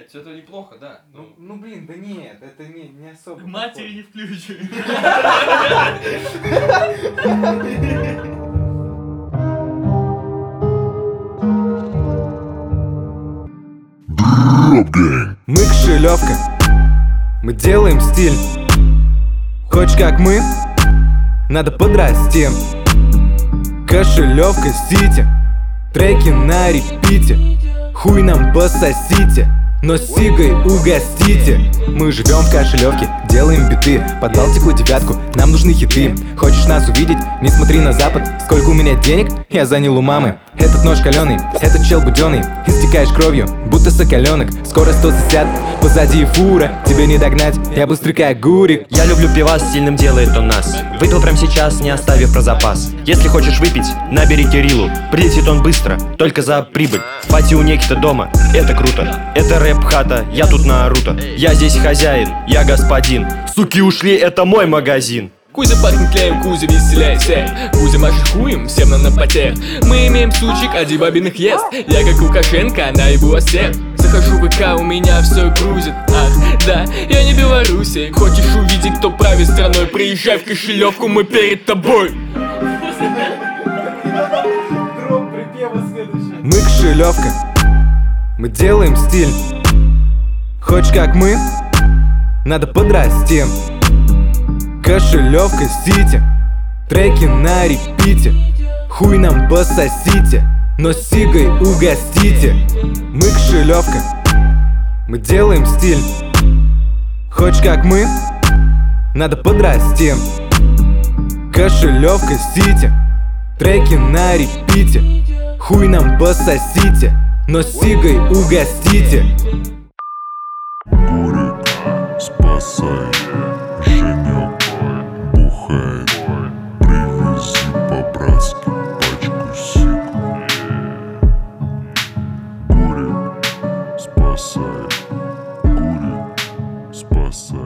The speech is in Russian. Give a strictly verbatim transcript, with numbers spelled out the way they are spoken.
Блять, это неплохо, да. Ну, ну блин, да нет, это не, не особо. Матери не включили. Мы кошелевка, мы делаем стиль. Хочешь как мы? Надо подрасти. Кошелевка сити, треки на репите. Хуй нам пососите, но сигой угостите. Мы живем в кошелевке, делаем биты. Под Балтику девятку, нам нужны хиты. Хочешь нас увидеть? Не смотри на запад. Сколько у меня денег? Я занял у мамы. Этот нож каленый, этот чел буденный. Истекаешь кровью, будто соколенок. Скоро сто сосят, позади фура. Тебе не догнать, я быстрый как гурик. Я люблю пивас, сильным делает он нас. Выпил прям сейчас, не оставив про запас. Если хочешь выпить, набери Кириллу. Прилетит он быстро, только за прибыль. Пати у Некита дома, это круто. Это рэп-хата, я тут Наруто. Я здесь хозяин, я господин. Суки ушли, это мой магазин. Кузя пахнет клеем, Кузя веселяйся. Кузя машет хуем, всем нам на потех. Мы имеем сучек, а бабиных ест. Я как Лукашенко, она ебу всех. Захожу в ВК, у меня все грузит. Ах, да, я не Беларуси. Хочешь увидеть, кто правит страной? Приезжай в кошелевку, мы перед тобой. Мы кошелевка, мы делаем стиль. Хочешь как мы? Надо подрасти. Кошелевка сити, треки на репите. Хуй нам пососите, но сигой угостите. Мы кошелевка, мы делаем стиль. Хочешь как мы? Надо подрасти. Кошелевка сити, треки на репите. Хуй нам пососите, но сигой угостите. Бурик, спасай, Женек бухает. Привези по-братски пачку сик. Бурик, спасай, Бурик, спасай.